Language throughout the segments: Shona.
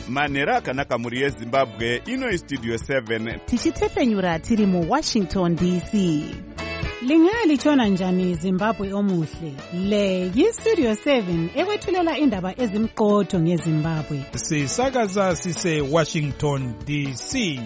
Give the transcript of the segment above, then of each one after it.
manhero akanaka mhuri yezimbabwe. Ino Studio 7 tichitefenyura tiri muWashington DC. Lingalitshona njani Zimbabwe omuhle? Le yiStudio 7 ekwethulela indaba ezimqotho ngeZimbabwe. Sisakaza sise Washington DC.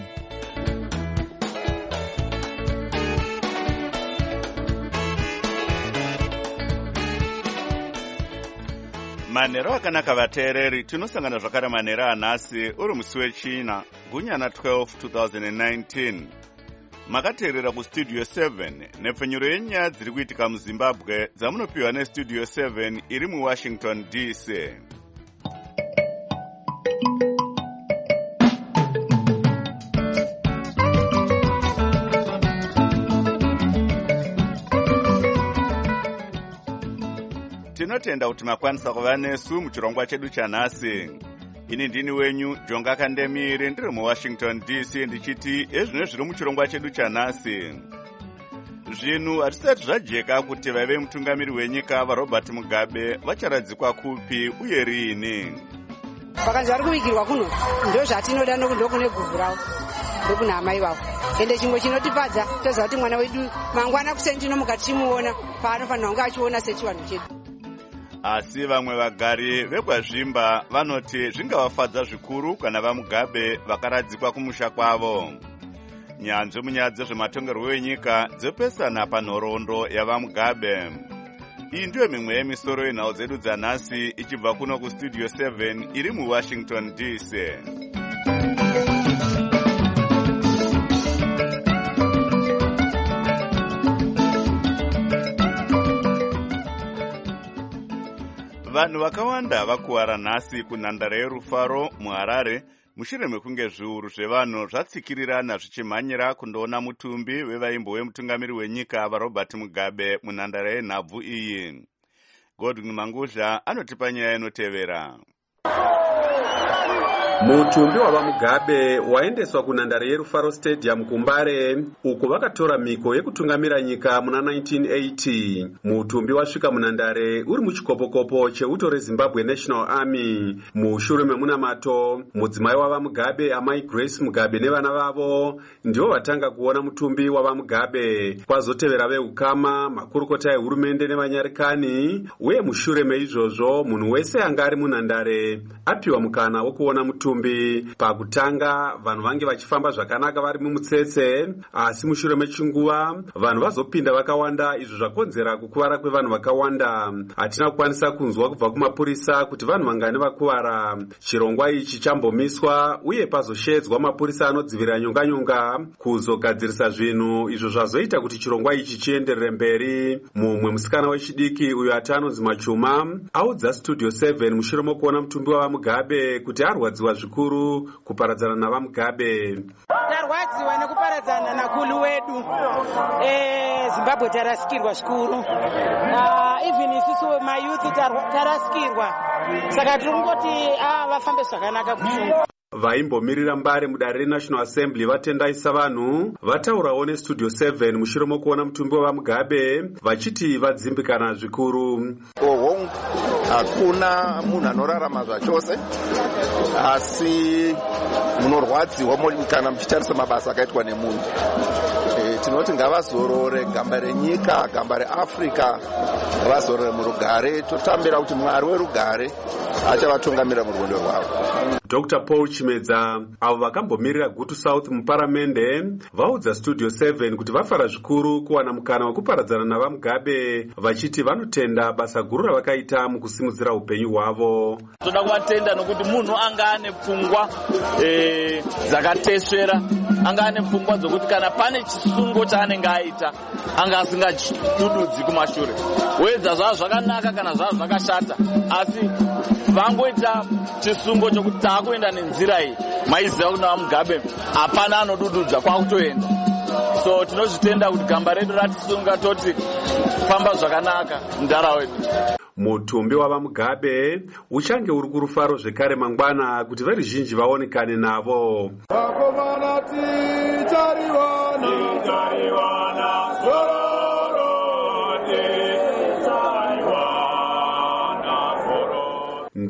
manhero akanaka vateereri, tinosangana zvakare manhero anhasi uri musi wechina gunyana 12 2019. Makateerera kuStudio 7 nepfenyuro yenyaya dziri kuitika muZimbabwe dzamunopiwa neStudio 7 iri muWashington DC. Tinotenda kuti makwanisa kuva nesu muchirongwa chedu chanhasi. Ini ndini wenyu Jonga Kandemire, ndiri muWashington DC, ndichiti ezvino zviri muchirongwa chedu chanhasi. Zvinhu hazvisati zvajeka kuti vaive mutungamiri wenyika vaRobert Mugabe vacharadzikwa kupi uye riini. Pakanzi vari kuvigirwa kuno ndo zvatinoda ndokune guvhu ravo ndokuna amai vavo. Ende chimwe chinotipadza toziva kuti mwana wedu mangwana kuseni tinomuka tichimuona paanofanira kunge achiona sechivanhu chedu. Asi vamwe vagari vekwazvimba vanoti zvingavafadza zvikuru kana vaMugabe vakaradzikwa kumusha kwavo. Nyanzvi munyaya dzezvematongerwo enyika dzopesana panhoroondo yavaMugabe. Iyi ndiyo mimwe yemisoro yenhau dzedu dzanhasi ichibva kuno kuStudio 7 iri muWashington DC. Vanhu vakawanda vakuwara nhasi kunhandare yerufaro muHarare mushure mekunge zviuru zvevanhu zvatsikirirana zvichimhanyira kundoona mutumbi wevaimbo wemutungamiri wenyika vaRobert Mugabe munhandare yenhabvu iyi. Godwin Manguzha anotipa nyaya inotevera. Mutumbi wavaMugabe waendeswa kunhandare yerufaro stadium kuMbare uko vakatora mhiko yekutungamira nyika muna 1980. Mutumbi wasvika munhandare uri muchikopokopo cheuto reZimbabwe National Army. Mushure memunamato, mudzimai wavaMugabe amai Grace Mugabe nevana vavo ndivo vatanga kuona mutumbi wavaMugabe. Kwazotevera veukama, makurukota ehurumende nevanyarikani, uye mushure meizvozvo munhu wese anga ari munhandare apiwa mukana wokuona mutumbi. Pakutanga vanhu vange vachifamba zvakanaka vari mumutsetse, asi mushure mechinguva vanhu vazopinda vakawanda, izvo zvakonzera kukuvara kwevanhu vakawanda. Hatina kukwanisa kunzwa kubva kumapurisa kuti vanhu vangani vakuvara. Chirongwa ichi chambomiswa uye pazoshedzwa mapurisa anodzivirira nyonganyonga kuzogadzirisa zvinhu, izvo zvazoita kuti chirongwa ichi chienderere mberi. Mumwe musikana wechidiki uyo atanonzi Machuma audza Studio 7 mushure mokuona mutumbi wavaMugabe kuti arwadziwa zvikuru kuparadzana navaMugabe. Tarwadziwa nekuparadzana nakulu wedu. Zimbabwe tarasikirwa zvikuru. Even isusu mayouth tarasikirwa. Saka tiri kungoti vafambe zvakanaka kushunga. Vaimbomirira Mbare mudare reNational Assembly vatendaisa vanhu vataurawo neStudio 7 mushure mokuona mutumbi wavaMugabe vachiti vadzimbikana zvikuru. Hakuna munhu anorarama zvachose, asi munorwadziwa kana muchitarisa mabasa akaitwa nemunhu. Tinoti ngavazorore gamba renyika, gamba reAfrica, vazorore murugare, totambira kuti Mwari werugare achavatungamira murwendo rwavo. Dr. Paul Chimedza, avo vakambomirira Gutu South muparamende, vaudza Studio 7 kuti vafara zvikuru kuwana mukana wekuparadzana navaMugabe, vachiti vanotenda basa guru ravakaita mukusimudzira upenyu hwavo. Toda kuvatenda nokuti munhu anga ane pfungwa dzakatesvera, anga ane pfungwa dzokuti kana pane chisungo chaanenge aita anga asingachidududzi kumashure. Wedza zvava zvakanaka kana zvava zvakashata, asi vangoita chisungo chokuti taakuenda nenzira iyi, maiziva kuti vaMugabe hapana anodududza kwakutoenda. So tinozvitenda kuti gamba redu ratisunga toti famba zvakanaka mundara wedu. Mutumbi wavaMugabe uchange uri kurufaro zvekare mangwana kuti veruzhinji vaonekane navo.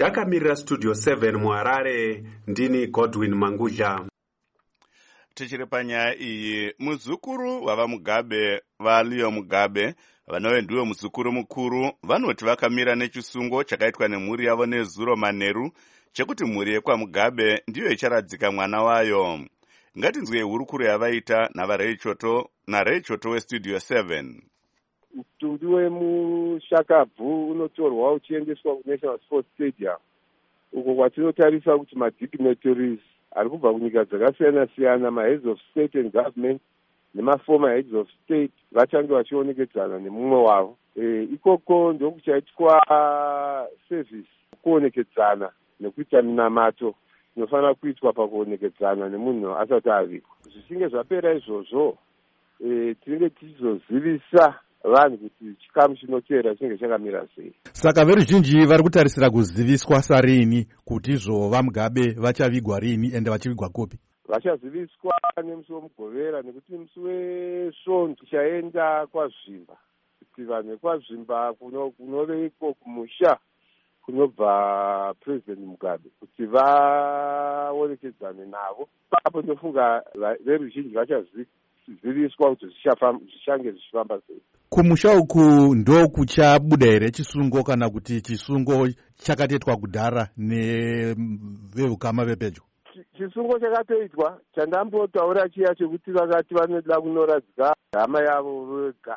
ndakamirira studio 7 muHarare ndini Godwin Mangudla. Tichiri panyaya iyi, muzukuru wavaMugabe vaLeo Mugabe vanove ndiwe muzukuru mukuru vanoti vakamira nechisungo chakaitwa nemhuri yavo nezuro manheru chekuti mhuri yekwaMugabe ndiyo icharadzika mwana wayo. Ngatinzwe hurukuro yavaita naRay Choto westudio 7. Mutumbi wemushakabvu unotorwa uchiendeswa kuNational Sports Stadium uko kwatinotarisa kuti madignitaries ari kubva kunyika dzakasiyana-siyana, maheads of state and government nemaformer heads of state vachange vachionekedzana nemumwe wavo. Ikoko ndokuchaitwa service kuonekedzana nekuita minamato inofanira kuitwa pakuonekedzana nemunhu asati avigwa. Zvichinge zvapera izvozvo, tinenge tichizozivisa vanhu kuti chikamu chinoteera chinenge chakamira sei. Saka veruzhinji vari kutarisira kuziviswa sarini kuti izvo vaMugabe vachavigwa rini ende vachivigwa kupi? Vachaziviswa nemusi wemugovera, nekuti musi wesvondo tichaenda kwaZvimba kuti vanhu vekwazvimba kunove iko kumusha kunobva President Mugabe kuti vaonekedzane navo. Papo ndofunga veruzhinji vachaziviswa kuti zvichange zvichifamba sei. Kumusha uku ndo kuchabuda here chisungo kana kuti chisungo chakatetwa kudhara nevehukama vepedyo? Chisungo chakatoitwa, chandambotaura chiya chekuti vakati vanoda kunoradzika hama yavo vega.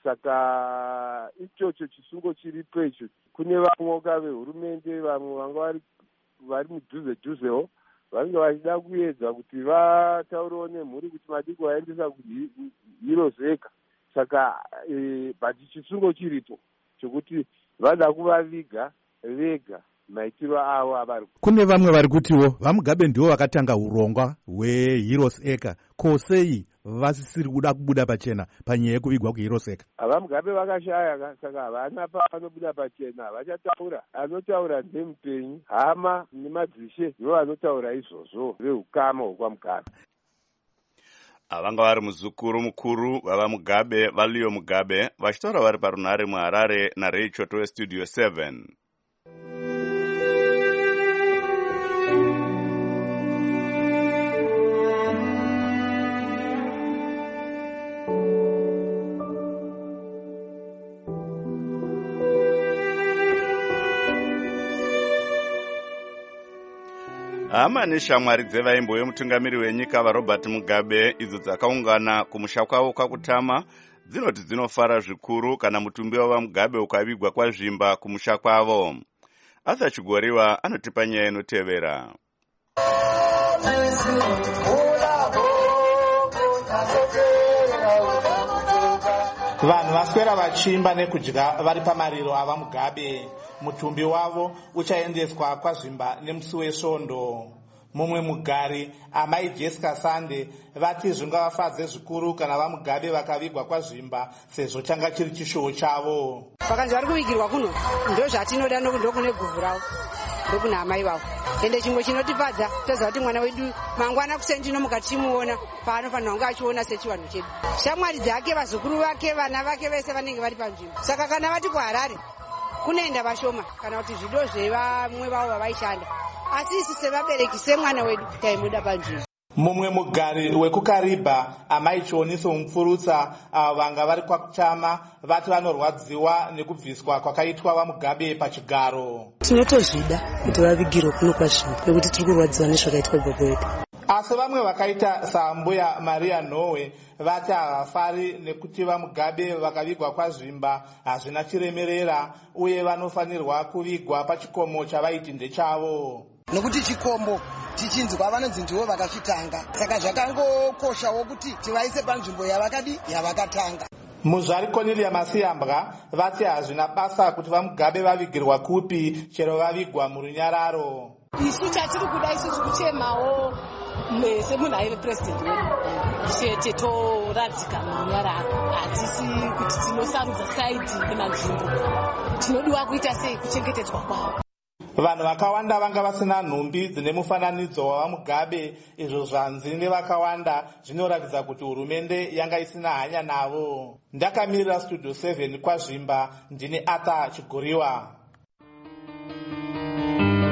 Saka ichocho chisungo chiri pedyo. Kune vamwe vehurumende vamwe vanga vari mudhuze-dhuzewo vange vachida kuedza kuti vataurewo nemhuri kuti madiko vaendesa kuhiro zeka. Saka bati chisungo chiripo chokuti vada kuvaviga vega maitiro avo avari. Kune vamwe vari kutiwo vaMugabe ndivo vakatanga urongwa hweHeroes Acre. Kosei vasisiri kuda kubuda pachena panyaya yekuvigwa kuHeroes Acre? VaMugabe vakashaya, saka havana pavanobuda pachena. Vachataura, anotaura ndemupenyu, hama nemadzishe ndivo vanotaura izvozvo vehukama hwekwaMugabe. Avanga vari muzukuru mukuru wavaMugabe vaLeo Mugabe vachitaura vari parunhare muHarare naRay Choto westudio 7. Hama neshamwari dzevaimbo vemutungamiri wenyika vaRobert Mugabe idzo dzakaungana kumusha kwavo kwakutama dzinoti dzinofara zvikuru kana mutumbi wavaMugabe ukavigwa kwaZvimba kumusha kwavo. Arthur Chigoriwa anotipa nyaya inotevera. Vanhu vaswera vachimba nekudya vari pamariro avaMugabe. Mutumbi wavo uchaendeswa kwaZvimba nemusi wesvondo. Mumwe mugari, amai Jessica Sande, vati zvingavafadze zvikuru kana vaMugabe vakavigwa kwaZvimba sezvo changa chiri chishuwo chavo. Pakanzi vari kuvigirwa kuno ndozvatinoda ndokune guvhu ravo ndokuna amai vavo. Ende chimwe chinotifadza toziva kuti mwana wedu mangwana kusentino mukati chimuona paanofanira kunge achiona sechivanhu chedu. Shamwari dzake, vazukuru vake, vana vake vese vanenge vari panzvimbo. Saka kana vati kuHarare kunoenda vashoma kana kuti zvido zvevamwe vavo vavaishanda, asi isu sevabereki semwana wedu taimuda panzvimbo. Mumwe mugari wekuKariba, amai Chioniso Mupfurutsa, avo vanga vari kwaKutama, vati vanorwadziwa nekubviswa kwakaitwa vaMugabe pachigaro. Tinotozvida kuti vavigirwe kuno kwaZvimba nekuti tiri kurwadziwa nezvakaitwa baba wedu. Asi vamwe vakaita saambuya Maria Nowe vati havafari nekuti vaMugabe vakavigwa kwaZvimba hazvina chiremerera uye vanofanirwa kuvigwa pachikomo chavaiti ndechavo. Nokuti chikombo tichinzwa vanonzi ndivo vakazvitanga, saka zvakangokoshawo kuti tivaise panzvimbo yavakatanga. Muzvari Cornelia Masiyambwa vati hazvina basa kuti vaMugabe vavigirwa kupi chero vavigwa murunyararo. Isu chatiri kuda isusu kuchemawo semunhu aive president wedu chete toradzika murunyararo. Hatisi kuti tinosarudza saidi nemanzvimbo, tinodiwa kuita sei kuchengetedzwa kwavo. Vanhu vakawanda vanga vasina nhumbi dzine mufananidzo wavaMugabe, izvo zvanzi nevakawanda zvinoratidza kuti hurumende yanga isina hanya navo. Ndakamirira studio 7 kwaZvimba, ndini Arthur Chigoriwa.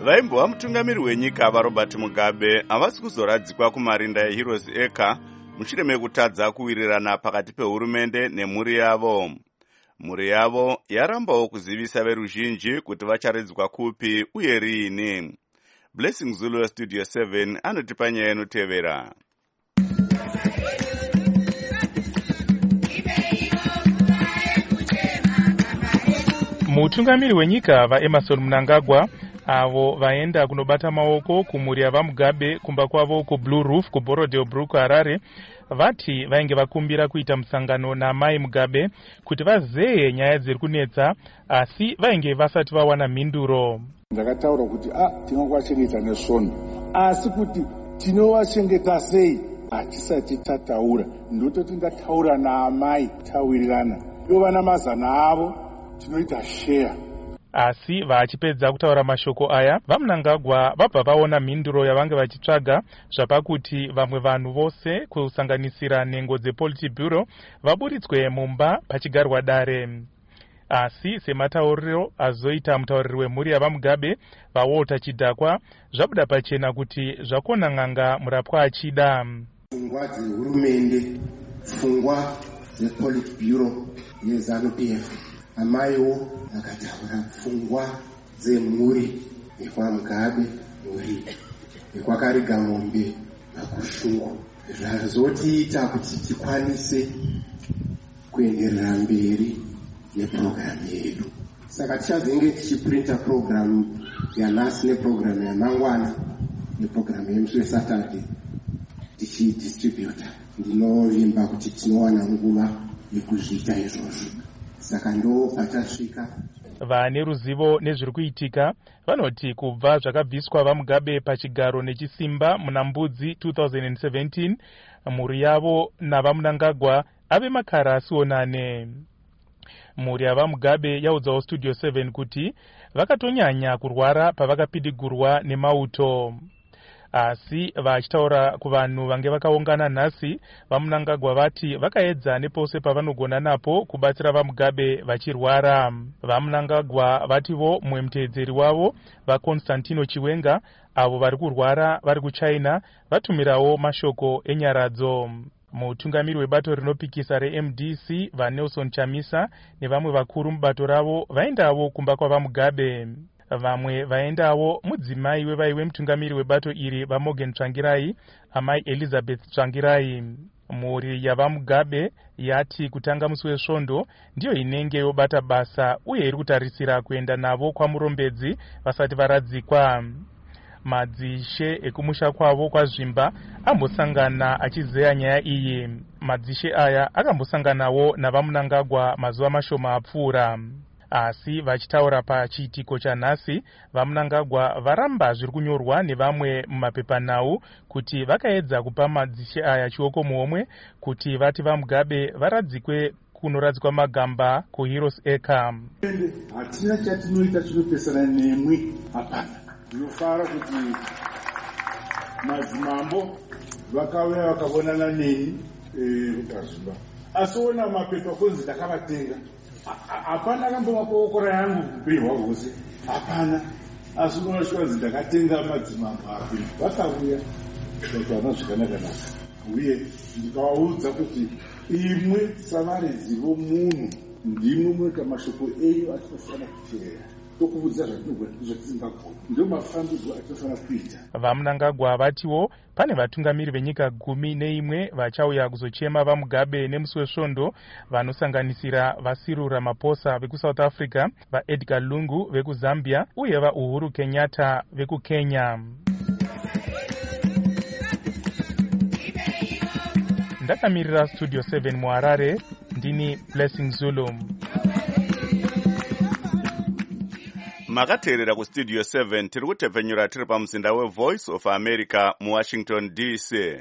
vaimbova mutungamiri wenyika vaRobert Mugabe havasi kuzoradzikwa kumarinda eHeroes Acre mushure mekutadza kuwirirana pakati pehurumende nemhuri yavo. Mhuri yavo yarambawo kuzivisa veruzhinji kuti vacharadzikwa kupi uye riini. Blessing Zulu Studio 7 anotipa nyaya inotevera. Mutungamiri wenyika vaEmerson Mnangagwa avo vaenda kunobata maoko kumhuri yavaMugabe kumba kwavo kuBlue Roof kuBorodeo Harare vati vainge vakumbira kuita musangano naMai Mugabe kuti vazeye nyaya dziri kunetsa, asi vainge vasati vawana mhinduro. Ndakataura kuti tinongwachengeta nesvondo, asi kuti tinovachengeta sei hatisati tataura. Ndototi ndataura naamai tawirirana ivo vana mazana avo tinoita share. Asi vachipedza kutaura mashoko aya, vaMnangagwa vabva vaona mhinduro yavange vachitsvaga zvapakuti vamwe vanhu vose kusanganisira nhengo dzePolitburo vaburitswe mumba pachigarwa dare. Asi sematauriro azoita mutauriri wemhuri yavaMugabe vaWalter Chidhakwa, zvabuda pachena kuti zvakona n'anga murapwa achida. Pfungwa dzehurumende, pfungwa dzePolitburo neZANU-PF, amaiwo akataura pfungwa dzemhuri yekwaMugabe mhuri yekwakariga mombe makushungu, zvazotiita kuti tikwanise kuenderera mberi nepurogiramu yedu. Saka tichazenge tichiprinta purogiramu yanhasi nepurogiramu yamangwana nepurogiramu yemusi weSaturday tichidistributa. Ndinovimba kuti tinowana nguva yekuzviita izvozvo. Saka ndo patasvika. Vane ruzivo nezviri kuitika vanoti kubva zvakabviswa vaMugabe pachigaro nechisimba muna Mbudzi 2017, mhuri yavo navaMnangagwa ave makara asionane. Mhuri yavaMugabe yaudzawo Studio 7 kuti vakatonyanya kurwara pavakapidigurwa nemauto. Asi vachitaura kuvanhu vange vakaungana nhasi, vaMnangagwa vati vakaedza nepose pavanogona napo kubatsira vaMugabe vachirwara. VaMnangagwa vativo mumwe muteedzeri wavo vaConstantino Chiwenga avo vari kurwara vari kuChina vatumirawo mashoko enyaradzo. Mutungamiri webato rinopikisa reMDC vaNelson Chamisa nevamwe vakuru mubato ravo vaendawo kumba kwavaMugabe. Vamwe vaendawo mudzimai wevaiwe mutungamiri webato iri vaMorgan Tsvangirai, amai Elizabeth Tsvangirai. Mhuri yavaMugabe yati kutanga musi wesvondo ndiyo inenge yobata basa uye iri kutarisira kuenda navo kwamurombedzi vasati varadzikwa. Madzishe ekumusha kwavo kwaZvimba ambosangana achizeya nyaya iyi. Madzishe aya akambosanganawo navaMnangagwa mazuva mashoma apfuura. Asi vachitaura pachiitiko chanhasi, vaMnangagwa varamba zviri kunyorwa nevamwe mumapepanhau kuti vakaedza kupa madzishe aya chioko muhomwe kuti vati vaMugabe varadzikwe kunoradzikwa magamba kuHeroes Acre. Hatina chatinoita chinopesana nemwi, hapana. Ndinofara kuti madzimambo vakauya vakaonana neni kuKazvimba, asi ona mapepa kunzi ndakavatenga. Hapana akambomakookora yangu upenyu hwavo hwose, hapana. Asi unoshikanzi ndakatenga madzimambo api vakauya vakawana zvakanaka naka, uye ndikavaudza kuti imwe savaredzi vomunhu ndimwe munoita mashoko enyu atinofanira kuteerera. Tokuudza zvatingagona ndio mafambidzo atinofanira kuita. VaMnangagwa vatiwo pane vatungamiri venyika 11 vachauya kuzochema vaMugabe nemusi wesvondo vanosanganisira vaCyril Ramaphosa vekuSouth Africa, vaEdgar Lungu vekuZambia uye vaUhuru Kenyatta vekuKenya. Ndakamirira Studio 7 muHarare, ndini Blessing Zulu. Makateerera kuStudio 7 tiri kutepfenyura tiri pamuzinda weVoice of America muWashington DC.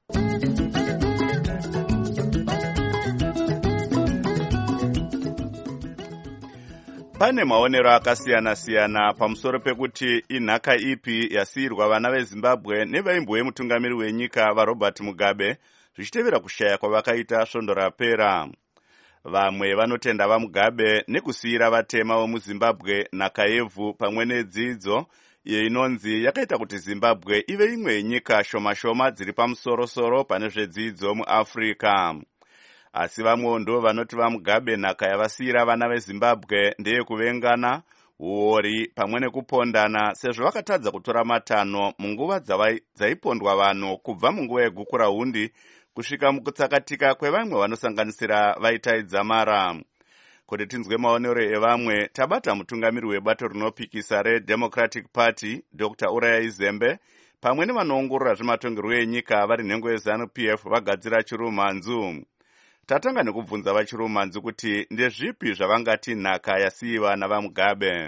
Pane maonero akasiyana-siyana pamusoro pekuti inhaka ipi yasiyirwa vana veZimbabwe nevaimbove mutungamiri wenyika vaRobert Mugabe zvichitevera kushaya kwavakaita svondo rapera. Vamwe vanotenda vaMugabe nekusiyira vatema vemuZimbabwe nhaka yevhu pamwe nedzidzo iyo inonzi yakaita kuti Zimbabwe ive imwe yenyika shoma-shoma dziri pamusoro-soro pane zvedzidzo muAfrica. Asi vamwewo ndo vanoti vaMugabe nhaka yavasiyira vana veZimbabwe ndeyekuvengana, uori pamwe nekupondana, sezvo vakatadza kutora matanho munguva dzaipondwa vanhu kubva munguva yegukura hundi kusvika mukutsakatika kwevamwe vanosanganisira vaitaidza mara. Kuti tinzwe maonero evamwe, tabata mutungamiri webato rinopikisa reDemocratic Party Dr. Uraya Izembe pamwe nevanoongorora zvematongerwo enyika vari nhengo yeZANU-PF vagadzira Chirumanzu. Tatanga nekubvunza vaChirumanzu kuti ndezvipi zvavangati nhaka yasiyiwa navaMugabe.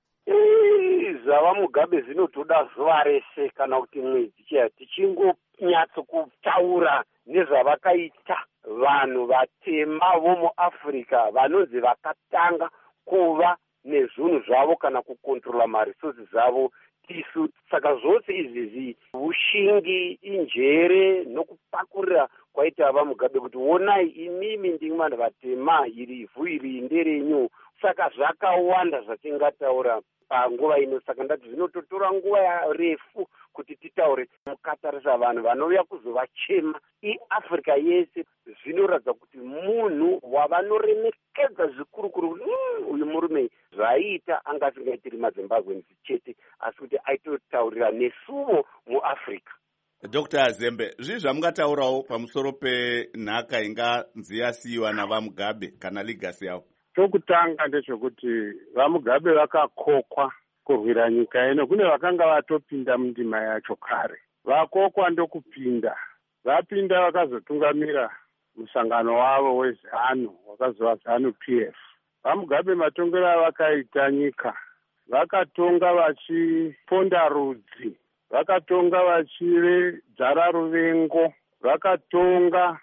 ZvaVaMugabe zvinotoda zuva rese kana kuti mwedzi tichingonyatso kutaura nezvavakaita vanhu vatema vomuAfrica vanonzi vakatanga kuva nezvinhu zvavo kana kukontrola maresources avo tisu. Saka zvose izvi ushingi, injere nokupakurira kwaita vaMugabe kuti onai imimi ndimi vanhu vatema, iri ivhu iri nderenyu. Saka zvakawanda zvatingataura panguva ino. Saka ndati zvinototora nguva refu kuti titaure. Mukatarisa vanhu vanouya kuzovachema iAfrica yese, zvinoratidza kuti munhu wavanoremekedza zvikuru uyu murume zvaiita anga asingaitiri maZimbabweans chete asi kuti aitotaurira nesuwo muAfrica. Dr. Zembe, zvii zvamungataurawo pamusoro penhaka inganzi yasiyiwa navaMugabe kana ligasi yavo? Chokutanga ndechekuti vaMugabe vakakokwa kurwira nyika ino. Kune vakanga vatopinda mundima yacho kare, vakokwa ndokupinda. Vapinda vakazotungamira musangano wavo weZANU wakazova ZANU-PF. vaMugabe matongero avakaita nyika, vakatonga vachiponda rudzi, vakatonga vachidzara ruvengo, vakatonga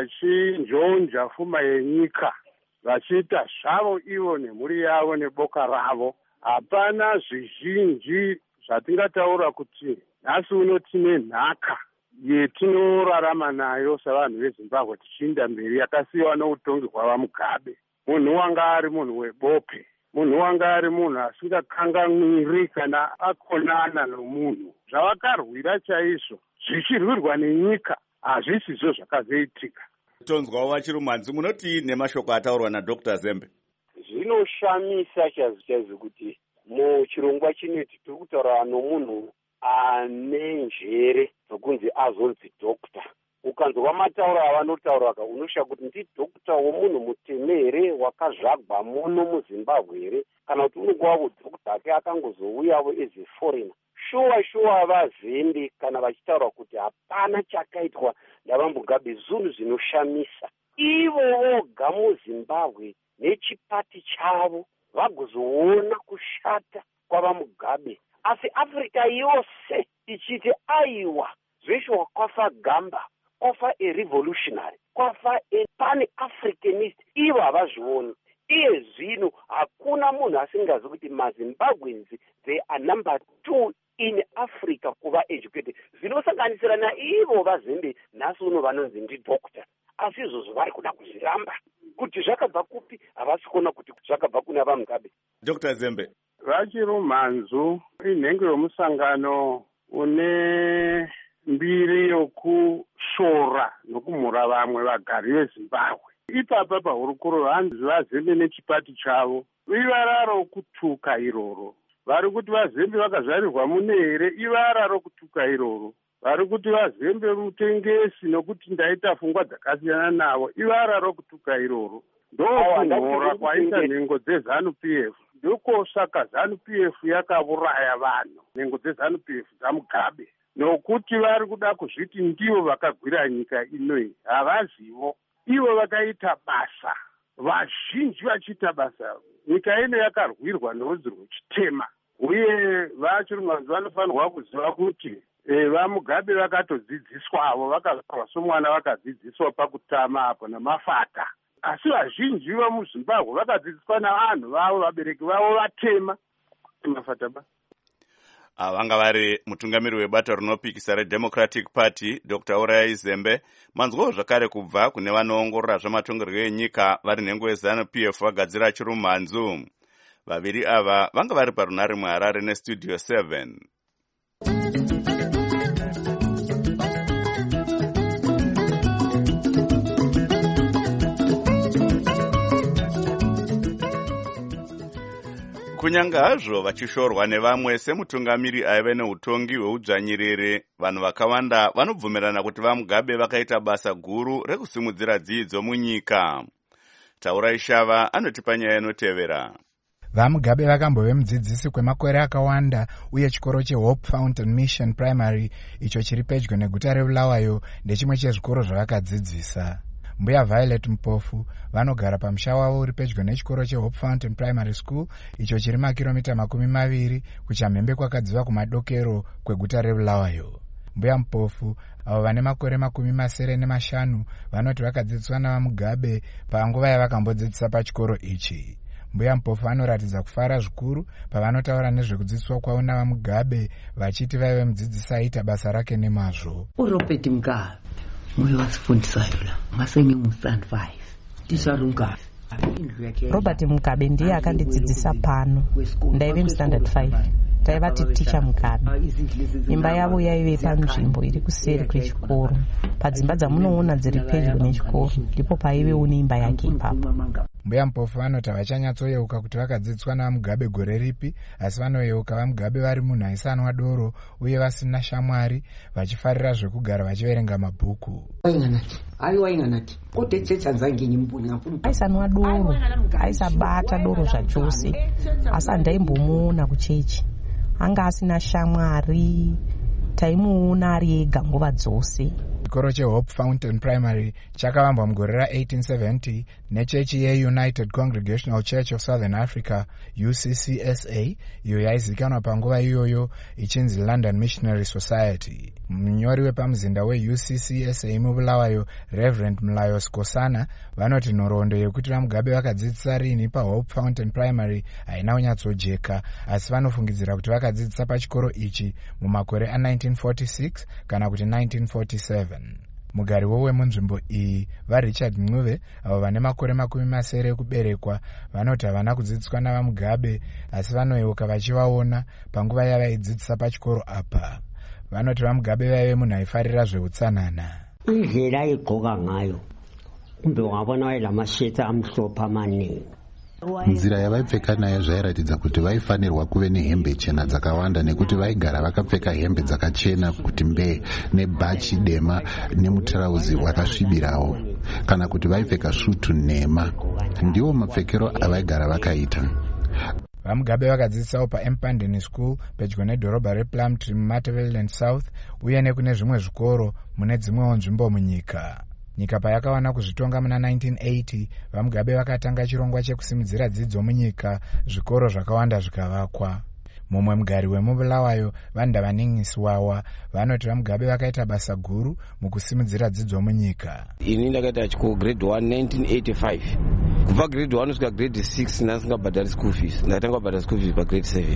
vachinjonja pfuma yenyika, vachiita zvavo ivo nemhuri yavo neboka ravo. Hapana zvizhinji zvatingataura kuti nhasi uno tine nhaka yetinorarama nayo savanhu veZimbabwe tichiinda mberi yakasiyiwa noutongi hwavaMugabe. Munhu wanga ari munhu webope, munhu wanga ari munhu asingakanganwiri kana akonana nomunhu. Zvavakarwira chaizvo zvichirwirwa nenyika hazvisizvo zvakazoitika. Tonzwawo vaChirumanzu, munoti nemashoko ataurwa naDr. Zembe? Zvinoshamisa chaizvo kuti muchirongwa chineti tiri kutaura nomunhu ane njere dzokunzi azonzi dokta. Ukanzwa matauro avanotaura unosha kuti ndidokta womunhu mutemere wakazvagwa muno muZimbabwe here, kana kuti unogova dokta ake akangozouyawo as a foreigner. Shuwa vaZembe kana vachitaura kuti hapana chakaitwa navaMugabe zvinhu zvinoshamisa. Ivo voga muZimbabwe nechipati chavo vagozoona kushata kwavaMugabe, asi Africa yose ichiti aiwa zveshe kwafa Gamba, kwafa a revolutionary, kwafa a pan-Africanist, ivo havazvioni. Iye zvino hakuna munhu asingazi kuti maZimbabweans they are number 2 in Africa kuva educated. Zvinosanganisira naivo vaZembe nhasi uno vanonzi ndidokta, asi izvozvo vari kuda kuzviramba. Kuti zvakabva kupi havasi kuona kuti zvakabva kuna vaMugabe. Dr. Zembe, vaChirumanzu inhengo yomusangano une mbiri yokushora nokumhura vamwe vagari veZimbabwe. Ipapa pahurukuro vanhu vaZembe nechipati chavo ivara rokutuka iroro. Vari kuti vaZembe vakazvarirwa mune here ivara rokutuka iroro. Vari kuti vaZembe rutengesi nokuti ndaita pfungwa dzakasiyana navo ivara rokutuka iroro. Ndokunhora kwaita nhengo dzeZANU-PF. Ndokosaka ZANU-PF yakauraya vanhu, nhengo dzeZANU-PF dzaMugabe, nokuti vari kuda kuzviti ndivo vakagwira nyika inoyi. Havazivo, ivo vakaita basa, vazhinji vachiita basa. Nyika ino yakarwirwa norudzi rwechitema, uye vaChirumanzu vanofanirwa kuziva kuti vaMugabe vakatodzidziswavo, vakazvarwa somwana vakadzidziswa pakutama apo namafata. Asi vazhinji vamuZimbabwe vakadzidziswa navanhu vavo, vabereki vavo vatema mafataba. Vanga vari mutungamiri webato rinopikisa reDemocratic Party Dr. Uraya Izembe. Manzwawo zvakare kubva kune vanoongorora zvamatongerwo enyika vari nhengo yeZANU-PF vagadzira Chirumanzu. vaviri ava vanga vari parunare muHarare nestudio 7. Kunyanga hazvo vachishorwa nevamwe semutungamiri aive neutongi hweudzvanyirere, vanhu vakawanda vanobvumirana kuti vaMugabe vakaita basa guru rekusimudzira dzidzo munyika. Taurai Shava anotipa nyaya inotevera. VaMugabe vakambove mudzidzisi kwemakore akawanda uye chikoro cheHope Fountain Mission Primary icho chiri pedyo neguta reBulawayo ndechimwe chezvikoro zvavakadzidzisa. Mbuya Violet Mpofu vanogara pamusha wavo uri pedyo nechikoro cheHope Fountain Primary School icho chiri makiromita 20 kuchamhembe kwakadziva kumadokero kweguta reBulawayo. Mbuya Mpofu avo vane makore 75 vanoti vakadzidziswa navaMugabe panguva yavakambodzidzisa pachikoro ichi. Mbuya Mpofu anoratidza kufara zvikuru pavanotaura nezvekudzidziswa kwavo navaMugabe vachiti vaive mudzidzisi aita basa rake nemazvo. Robert Mugabe mwe wasifundisayo la masenge mu-stand 5 tisarunga. Robert Mugabe ndiye akandidzidzisa pano ndaive mu-standard 5 taivati ticha Mugabe. Imba yavo yaive panzvimbo iri kuseri kwechikoro, padzimba dzamunoona dziri pedyo nechikoro ndipo paivewo neimba yake ipapo. Mbuya Mpofu vanoti havachanyatsoyeuka kuti vakadzidziswa navaMugabe gore ripi, asi vanoyeuka vaMugabe vari munhu aisanwa doro uye vasina shamwari, vachifarira zvekugara vachiverenga mabhuku. Aisanwa doro, aisabata doro zvachose, asi handaimbomuona kuchechi. Anga asina shamwari, taimuona ari ega nguva dzose. Chikoro cheHope Fountain Primary chakavambwa mugore ra1870 nechechi yeUnited Congregational Church of Southern Africa UCCSA, iyo yaizikanwa panguva iyoyo ichinzi London Missionary Society. Munyori wepamuzinda weUCCSA muBulawayo Reverend Mlayo Skosana vanoti nhoroondo yekuti vaMugabe vakadzidzisa rini paHope Fountain Primary haina kunyatsojeka, asi vanofungidzira kuti vakadzidzisa pachikoro ichi mumakore a1946 kana kuti 1947. Mugariwo wemunzvimbo iyi vaRichard Mnuve avo vane makore 70 ekuberekwa vanoti havana kudzidziswa navaMugabe, asi vanoyeuka vachivaona panguva yavaidzidzisa pachikoro apa. Vanoti vaMugabe vaive munhu aifarira zveutsanana. Indlela aigqoka ngayo kumbe wabona wailamasheti amhlophe amaningi. Nzira yavaipfeka nayo zvairatidza kuti vaifanirwa kuve nehembe chena dzakawanda, nekuti vaigara vakapfeka hembe dzakachena kuti mbee nebhachi dema nemutirauzi wakasvibirawo, kana kuti vaipfeka svutu nhema. Ndiwo mapfekero avaigara vakaita. VaMugabe vakadzidzisawo paEmpandeni School pedyo nedhorobha rePlumtree muMatabeleland South uye nekune zvimwe zvikoro mune dzimwewo nzvimbo munyika. Nyika payakawana kuzvitonga muna 1980, vaMugabe vakatanga chirongwa chekusimudzira dzidzo munyika, zvikoro zvakawanda zvikavakwa. Mumwe mugari wemuBulawayo Vandavaningiswawa vanoti vaMugabe vakaita basa guru mukusimudzira dzidzo munyika. Ini ndakaita chikoro grade 1 1985. Kubva grade 1 kusvika grade 6 ndasingabhadhari school fees. Ndakatanga kubhadhara school fees pagrade 7.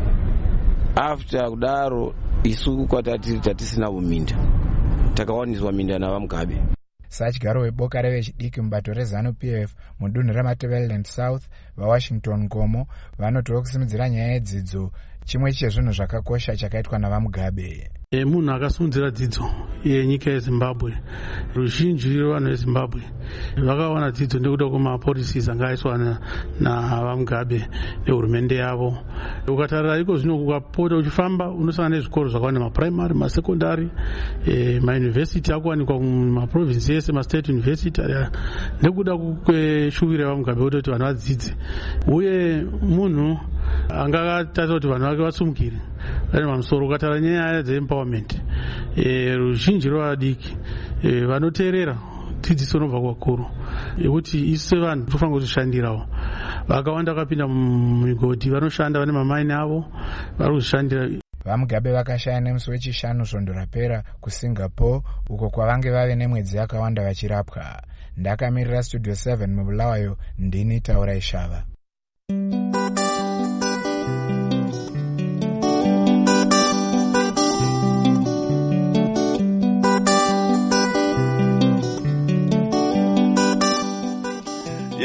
After kudaro isu kwatati tatisina uminda. Takawaniswa minda navaMugabe. Sachigyaro weboka revechidiki mubato reZANU-PF mudunhu reMatabeleland South vaWashington Gomo vanotiwo kusimudzira nyaya yedzidzo chimwe chezvinhu zvakakosha chakaitwa navaMugabe. Munhu akasimudzira dzidzo yenyika yeZimbabwe. Ruzhinji rwevanhu veZimbabwe vakawana dzidzo nekuda kwemapolicies anga aiswa navaMugabe nehurumende yavo. Ukatarira iko zvino ukapota uchifamba unosangana nezvikoro zvakawanda, maprimary, masekondari, mauniversity akuwanikwa mumaprovinsi ese, mastate university, nekuda kweshuviro yavaMugabe kuti vanhu vadzidze. Uye munhu angatarisa kuti vanhu vake vasumukire vane mamusoro. Ukatarira nyaya dzeempowerment, ruzhinji rwavadiki vanoteerera dzidziso inobva kwakuru yekuti isu sevanhu tofanira kuzvishandirawo. Vakawanda vakapinda mumigodhi vanoshanda, vane mamaini avo vari kuzvishandira. VaMugabe vakashaya nemusi wechishanu svondo rapera kuSingapore uko kwavange vave nemwedzi yakawanda vachirapwa. Ndakamirira Studio 7 muBulawayo, ndini Taurai Shava.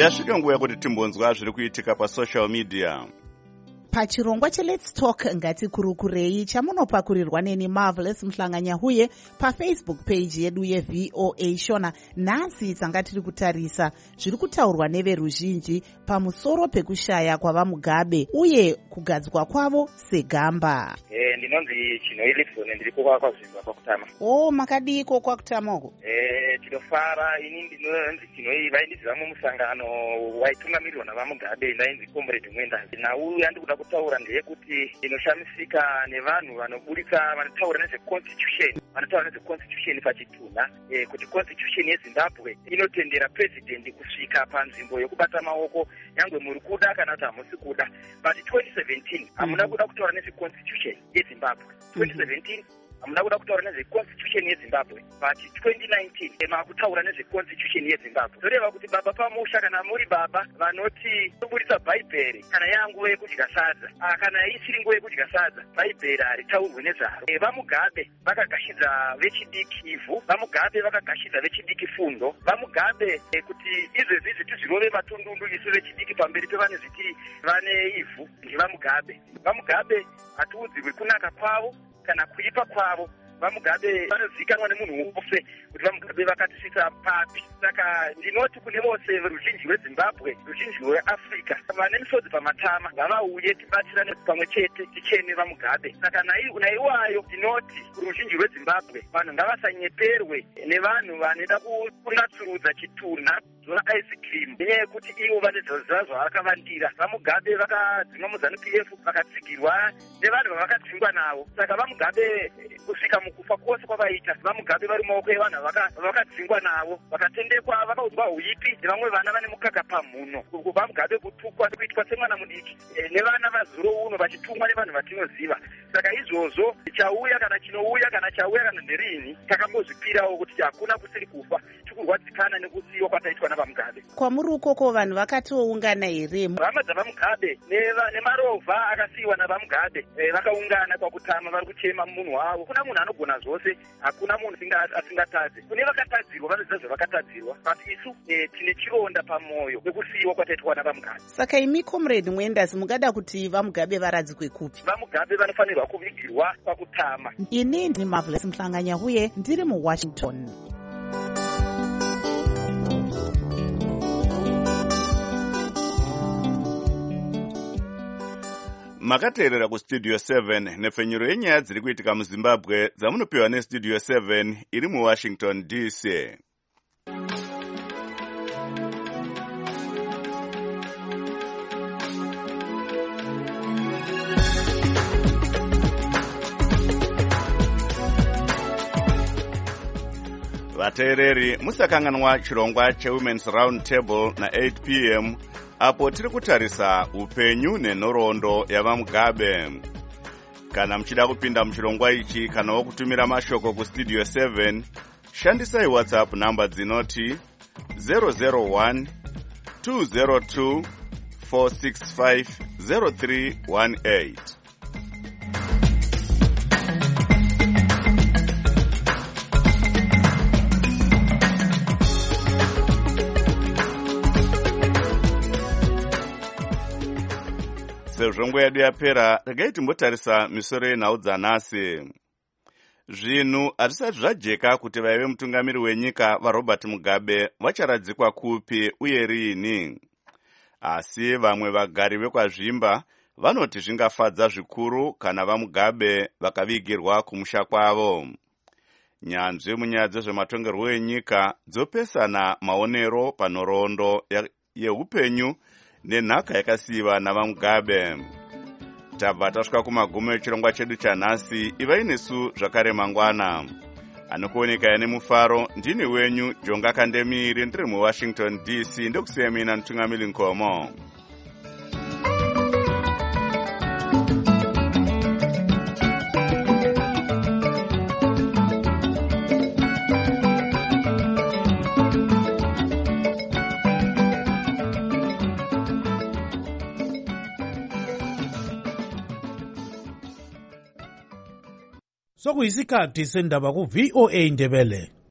yasvika nguva yekuti timbonzwa zviri kuitika pasocial media. Pachirongwa cheLet's Talk ngatikurukurei chamunopakurirwa neni Marvelous Mhlanganyahuye paFacebook page yedu yeVOA Shona. Nhasi tanga tiri kutarisa zviri kutaurwa neveruzhinji pamusoro pekushaya kwavaMugabe uye kugadzwa kwavo segamba. Ndinonzi Chinoilipson ndiri kwaZimba kwakutama. Makadiko kwakutamako? Tinofara ini ndinonzi Chinoi vaindidza mumusangano waitungamirirwa navaMugabe ndainzi Comrade Mwenda. Nauya ndikuda kutaura ndeyekuti inoshamisika nevanhu vanoburika vanotaura nezveconstitution, vanotaura nezveconstitution pachitunha, kuti constitution yeZimbabwe inotendera president kusvika panzvimbo yokubata maoko nyangwe muri kuda kana kuti hamusi kuda. But 2017 hamuna kuda kutaura nezveconstitution yeZimbabwe. 2017 hamuna kuda kutaura nezveconstitution yeZimbabwe. But 2019 makutaura nezveconstitution yeZimbabwe. Zvoreva kuti baba pamusha kana muri baba vanoti toburitsa bhaibheri kana yanguva yekudya sadza, kana isiri nguva yekudya sadza, bhaibheri haritaurwe nezvaro. VaMugabe vakagashidza vechidiki ivhu, VaMugabe vakagashidza vechidiki fundo, VaMugabe kuti izvezvi tizvirove matundundu isu vechidiki pamberi pevane zviti vane ivhu ndiVaMugabe. VaMugabe hatiudzirwi kunaka kwavo kana kuipa kwavo. VaMugabe vanozivikanwa nemunhu wose kuti VaMugabe vakatisvitsa papi. Saka ndinoti kune vose veruzhinji rweZimbabwe, ruzhinji rweAfrica, vane misodzi pamatama ngavauye tibatsirane pamwe chete ticheme VaMugabe. Saka naiwayo ndinoti kuruzhinji rweZimbabwe vanhu ngavasanyeperwe nevanhu vanoda kunatsurudza chitunha ice cream nenyaya yekuti ivo vane zvavakavandira. VaMugabe vakadzimwa muZANU-PF vakatsigirwa nevanhu vavakadzingwa navo. Saka VaMugabe kusvika mukufa kwose kwavaita, VaMugabe vari mumaoko evanhu vakadzingwa navo, vakatendekwa, vakaudzwa uipi nevamwe vana vane mukaka pamhuno. VaMugabe kutukwa kuitwa semwana mudiki nevana vazuro uno vachitumwa nevanhu vatinoziva. Saka izvozvo chauya kana chinouya kana chauya kana nderini takambozvipirawo kuti hakuna kusiri kufa, tikurwadzikana nekusiyiwa kwataitwa navaMugabe. Kwamuri ukoko vanhu vakatoungana here? Hama dzavaMugabe nemarovha akasiyiwa navaMugabe vakaungana kwakutama, vari kuchema munhu wavo. Kuna munhu anogona zvose, hakuna munhu asingatadzi. Kune vakatadzirwa vanoziva zvavakatadzirwa, asi isu tine chironda pamwoyo nekusiyiwa kwataitwa navaMugabe. Saka imi Comrade Mwendas mungada kuti vaMugabe varadzikwe kupi? VaMugabe vanofanirwa kuvigirwa kwakutama. Ini ndini Marvelous Mhlanganyahuye ndiri muWashington. Makateerera kustudio 7 nepfenyuro yenyaya dziri kuitika muZimbabwe dzamunopiwa nestudio 7 iri muWashington DC. Vateereri, musakanganwa chirongwa cheWomen's Round Table na8 p.m. apo tiri kutarisa upenyu nenhoroondo yavaMugabe. Kana muchida kupinda muchirongwa ichi kana kutumira mashoko kustudio 7, shandisai WhatsApp namba dzinoti 001 202 465 0318. Sezvo nguva yedu yapera, regai timbotarisa misoro yenhau dzanhasi. Zvinhu hazvisati zvajeka kuti vaive mutungamiri wenyika vaRobert Mugabe vacharadzikwa kupi uye riini. Asi vamwe vagari vekwazvimba vanoti zvingafadza zvikuru kana vaMugabe vakavigirwa kumusha kwavo. Nyanzvi munyaya dzezvematongerwo enyika dzopesana maonero panhoroondo yeupenyu nenhaka yakasiyiwa navaMugabe. Tabva tasvika kumagumo echirongwa chedu chanhasi. Ivai nesu zvakare mangwana. Anokuoneka nemufaro ndini wenyu Jonga Kandemiri ndiri muWashington DC ndokusiya mina Ntungamiri Nkomo. Sokuyisikhathi sendaba ku VOA Ndebele.